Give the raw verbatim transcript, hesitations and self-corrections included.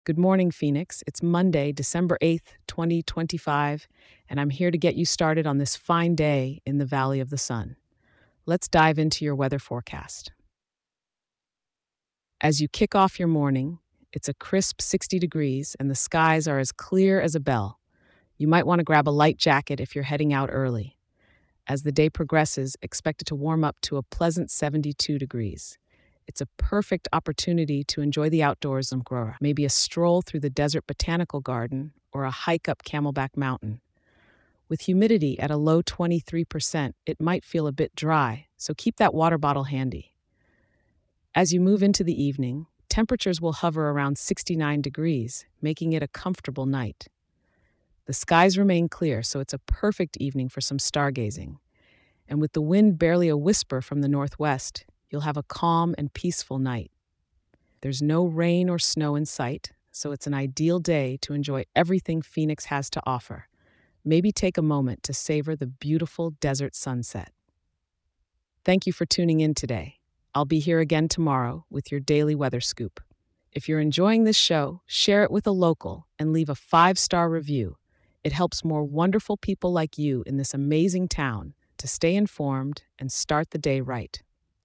Good morning, Phoenix. It's Monday, December eighth, twenty twenty-five, and I'm here to get you started on this fine day in the Valley of the Sun. Let's dive into your weather forecast. As you kick off your morning, it's a crisp sixty degrees and the skies are as clear as a bell. You might want to grab a light jacket if you're heading out early. As the day progresses, expect it to warm up to a pleasant seventy-two degrees. It's a perfect opportunity to enjoy the outdoors in Aurora, maybe a stroll through the Desert Botanical Garden or a hike up Camelback Mountain. With humidity at a low twenty-three percent, it might feel a bit dry, so keep that water bottle handy. As you move into the evening, temperatures will hover around sixty-nine degrees, making it a comfortable night. The skies remain clear, so it's a perfect evening for some stargazing. And with the wind barely a whisper from the northwest, you'll have a calm and peaceful night. There's no rain or snow in sight, so it's an ideal day to enjoy everything Phoenix has to offer. Maybe take a moment to savor the beautiful desert sunset. Thank you for tuning in today. I'll be here again tomorrow with your daily weather scoop. If you're enjoying this show, share it with a local and leave a five-star review. It helps more wonderful people like you in this amazing town to stay informed and start the day right.